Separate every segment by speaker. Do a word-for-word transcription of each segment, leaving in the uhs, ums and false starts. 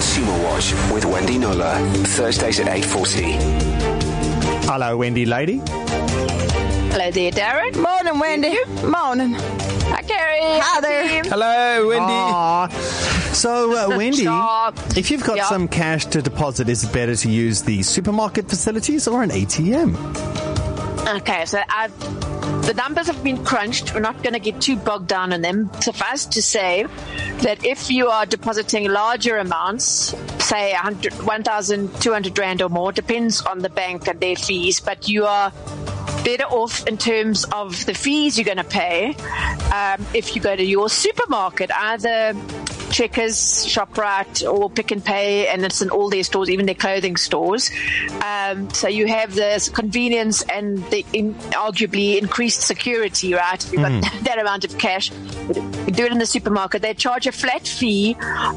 Speaker 1: Consumer Watch with Wendy Knowler, Thursdays at eight forty.
Speaker 2: Hello, Wendy lady.
Speaker 3: Hello there, Darren.
Speaker 4: Morning, Wendy. Morning.
Speaker 3: Hi, Carrie.
Speaker 4: Hi there.
Speaker 2: Hello, Wendy. Aww. So, uh, Wendy,
Speaker 3: Stop.
Speaker 2: if you've got
Speaker 3: Yeah.
Speaker 2: some cash to deposit, is it better to use the supermarket facilities or an A T M?
Speaker 3: Okay, so I've, the numbers have been crunched. We're not going to get too bogged down in them. Suffice to say that if you are depositing larger amounts, say one thousand two hundred rand or more, depends on the bank and their fees, but you are better off in terms of the fees you're going to pay um, if you go to your supermarket, either Checkers, ShopRite, or Pick and Pay, and it's in all their stores, even their clothing stores. Um, so you have the convenience and the in, arguably increased security, right? If you've got mm. that amount of cash, you do it in the supermarket. They charge a flat fee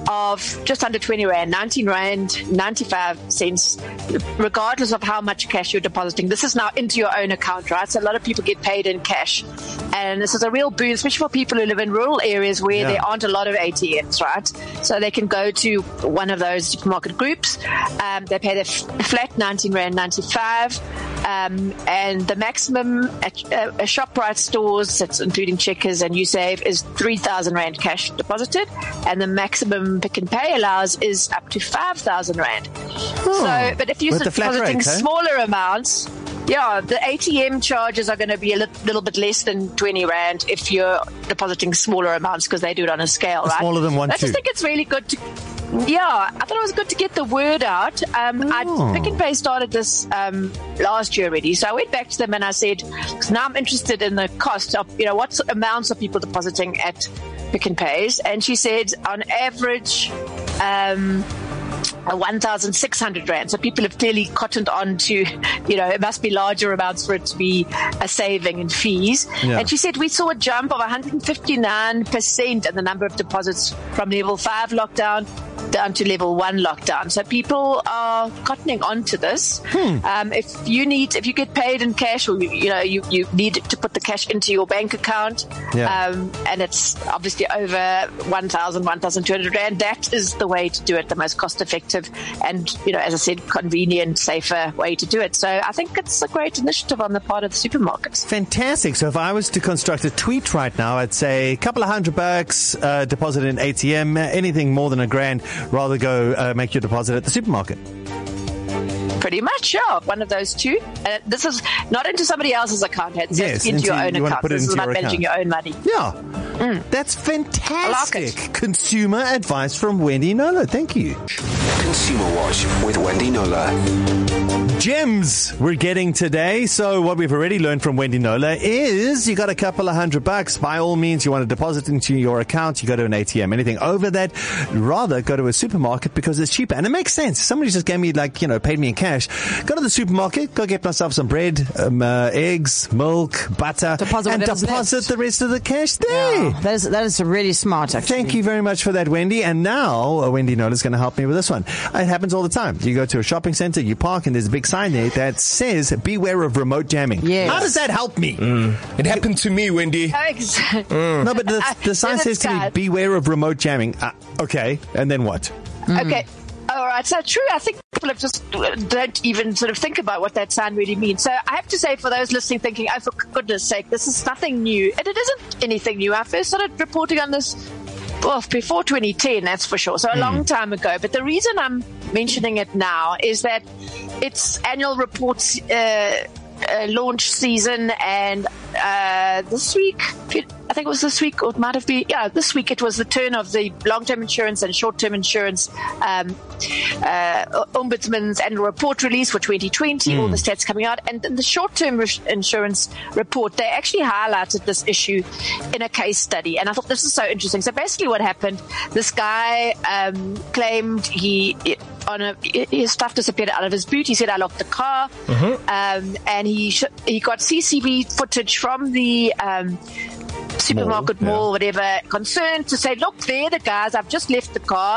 Speaker 3: of just under twenty rand, nineteen rand, ninety-five cents, regardless of how much cash you're depositing. This is now into your own account, right? So a lot of people get paid in cash. And this is a real boon, especially for people who live in rural areas where yeah. there aren't a lot of A T Ms, right? So they can go to one of those supermarket groups. Um, they pay the f- flat nineteen rand ninety-five, um, and the maximum at uh, ShopRite stores, that's including Checkers and USave, is three thousand rand cash deposited, and the maximum Pick and Pay allows is up to five thousand rand. Oh, so, but if you're depositing rate, huh? smaller amounts, yeah, the A T M charges are going to be a li- little bit less than twenty rand if you're depositing smaller amounts, because they do it on a scale, right?
Speaker 2: Smaller than one,
Speaker 3: I just
Speaker 2: two.
Speaker 3: think it's really good to, yeah, I thought it was good to get the word out. Um, oh. I, Pick and Pay started this um, last year already, so I went back to them and I said, because now I'm interested in the cost of, you know, what amounts are people depositing at Pick and Pays, and she said on average, um, one thousand six hundred rand. So people have clearly cottoned on to, you know, it must be larger amounts for it to be a saving in fees. Yeah. And she said we saw a jump of one hundred fifty-nine percent in the number of deposits from level five lockdown down to level one lockdown. So people are cottoning on to this. Hmm. Um, if you need, if you get paid in cash, or, you know, you, you need to put the cash into your bank account, yeah. um, and it's obviously over one thousand, one thousand two hundred rand, that is the way to do it, the most cost effective and, you know, as I said, convenient, safer way to do it. So I think it's a great initiative on the part of the supermarkets.
Speaker 2: Fantastic. So if I was to construct a tweet right now, I'd say a couple of hundred bucks, uh, deposit in A T M, anything more than a grand, rather go uh, make your deposit at the supermarket.
Speaker 3: Pretty much, yeah. One of those two. Uh, this is not into somebody else's account. It's
Speaker 2: yes,
Speaker 3: into, into your own
Speaker 2: you
Speaker 3: account. This is about managing your own money.
Speaker 2: Yeah. Mm. That's fantastic.
Speaker 3: Like
Speaker 2: Consumer advice from Wendy Knowler. Thank you.
Speaker 1: Consumer Watch with Wendy Knowler.
Speaker 2: Gems we're getting today. So what we've already learned from Wendy Knowler is you got a couple of hundred bucks. By all means, you want to deposit into your account, you go to an A T M. Anything over that, rather go to a supermarket because it's cheaper. And it makes sense. Somebody just gave me, like, you know, paid me in cash. Go to the supermarket, go get myself some bread, um, uh, eggs, milk, butter,
Speaker 4: deposit
Speaker 2: and deposit left. the rest of the cash there.
Speaker 4: Yeah, that is that is really smart, actually.
Speaker 2: Thank you very much for that, Wendy. And now uh, Wendy Knowler is going to help me with this one. It happens all the time. You go to a shopping center, you park, and there's a big sign there that says, beware of remote jamming.
Speaker 4: Yes.
Speaker 2: How does that help me?
Speaker 5: Mm. It happened to me, Wendy.
Speaker 2: Mm. No, but the, the sign says to me, beware of remote jamming. Uh, okay, and then what?
Speaker 3: Mm. Okay. All right, so true. I think people have just don't even sort of think about what that sign really means. So I have to say, for those listening thinking, oh, for goodness sake, this is nothing new. And it isn't anything new. I first started reporting on this, well, before twenty ten, that's for sure. So a mm. long time ago. But the reason I'm mentioning it now is that it's annual reports uh, uh, launch season, and uh, this week, I think it was this week, or it might have been, yeah, this week it was the turn of the long-term insurance and short-term insurance um, uh, Ombudsman's annual report release for twenty twenty, mm. all the stats coming out. And in the short-term re- insurance report, they actually highlighted this issue in a case study. And I thought this is so interesting. So basically what happened, this guy um, claimed he... on a, his stuff disappeared out of his boot. He said, I locked the car. Mm-hmm. Um, and he sh- he got C C T V footage from the um, supermarket, mall, mall yeah. whatever, concerned to say, look, there the guys, I've just left the car.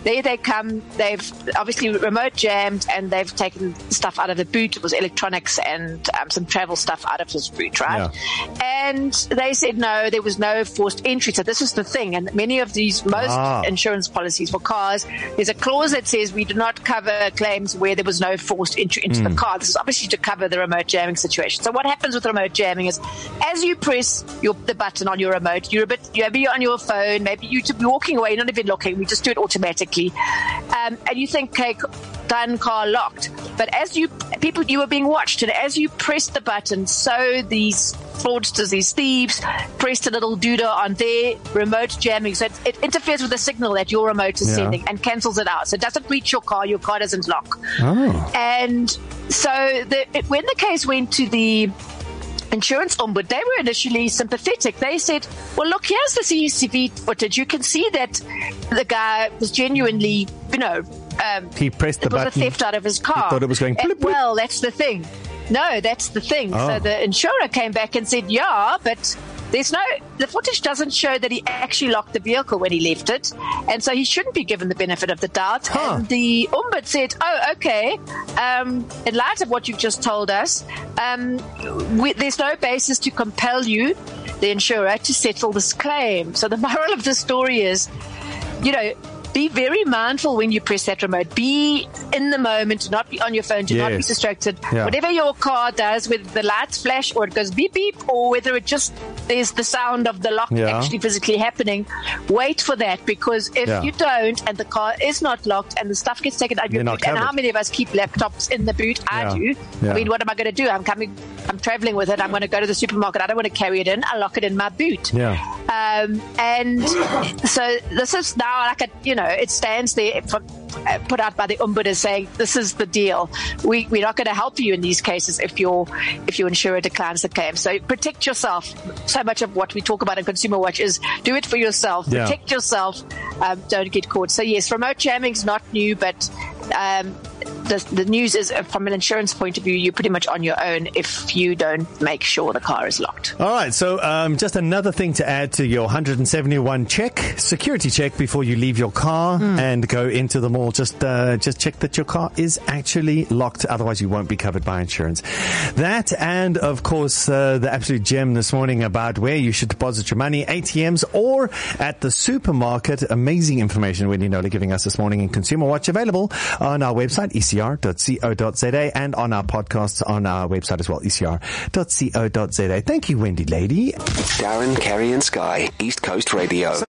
Speaker 3: there they come. They've obviously remote jammed, and they've taken stuff out of the boot. It was electronics and um, some travel stuff out of his boot, right? Yeah. And they said no, there was no forced entry. So this is the thing, and many of these, most
Speaker 2: ah.
Speaker 3: insurance policies for cars, there's a clause that says we do not cover claims where there was no forced entry into mm. the car. This is obviously to cover the remote jamming situation. So what happens with remote jamming is, as you press your, the button on your remote, you're a bit, you maybe you're on your phone, maybe you're walking away, you're not even looking, we just do it automatically. Um, and you think, okay, done, car locked. But as you, people, you were being watched, and as you press the button, so these fraudsters, these thieves, pressed a little doodah on their remote jamming. So it, it interferes with the signal that your remote is yeah. sending and cancels it out. So it doesn't reach your car, your car doesn't lock.
Speaker 2: Oh.
Speaker 3: And so the, it, when the case went to the insurance ombudsman, they were initially sympathetic. They said, well, look, here's the C C T V footage. You can see that the guy was genuinely, you know, um,
Speaker 2: he pressed the
Speaker 3: it was
Speaker 2: button.
Speaker 3: a theft out of his car.
Speaker 2: He thought it was going blip,
Speaker 3: and,
Speaker 2: blip.
Speaker 3: Well, that's the thing. No, that's the thing.
Speaker 2: Oh.
Speaker 3: So the insurer came back and said, yeah, but there's no, the footage doesn't show that he actually locked the vehicle when he left it. And so he shouldn't be given the benefit of the doubt.
Speaker 2: Huh.
Speaker 3: And the ombudsman said, oh, okay, um, in light of what you've just told us, um, we, there's no basis to compel you, the insurer, to settle this claim. So the moral of the story is, you know, be very mindful when you press that remote. Be in the moment. Do not be on your phone. Do
Speaker 2: yes.
Speaker 3: not be distracted.
Speaker 2: Yeah.
Speaker 3: Whatever your car does, whether the lights flash or it goes beep beep, or whether it just there's the sound of the lock
Speaker 2: yeah.
Speaker 3: actually physically happening, wait for that, because if
Speaker 2: yeah.
Speaker 3: you don't and the car is not locked and the stuff gets taken out of your
Speaker 2: You're
Speaker 3: boot, and how many of us keep laptops in the boot? I
Speaker 2: yeah.
Speaker 3: do.
Speaker 2: Yeah.
Speaker 3: I mean, what am I going to do? I'm coming, I'm traveling with it. I'm going to go to the supermarket. I don't want to carry it in. I lock it in my boot.
Speaker 2: Yeah.
Speaker 3: Um, and so this is now like a, you know, it stands there for, uh, put out by the ombudsman saying, this is the deal. We, we're not going to help you in these cases if your if your insurer declines the claim. So protect yourself. So much of what we talk about in Consumer Watch is do it for yourself.
Speaker 2: Yeah.
Speaker 3: Protect yourself. Um, don't get caught. So yes, remote jamming is not new, but um, the, the news is uh, from an insurance point of view, you're pretty much on your own if you don't make sure the car is locked.
Speaker 2: All right. So um, just another thing to add to your one hundred seventy-one check, security check before you leave your car mm. and go into the mall. Just uh, just check that your car is actually locked. Otherwise, you won't be covered by insurance. That and, of course, uh, the absolute gem this morning about where you should deposit your money, A T Ms or at the supermarket. Amazing information Wendy Knowler giving us this morning in Consumer Watch, available on our website, e c r dot co dot z a, and on our podcasts on our website as well, e c r dot co dot z a. Thank you, Wendy Lady.
Speaker 1: Darren, Kerry and Sky, East Coast Radio.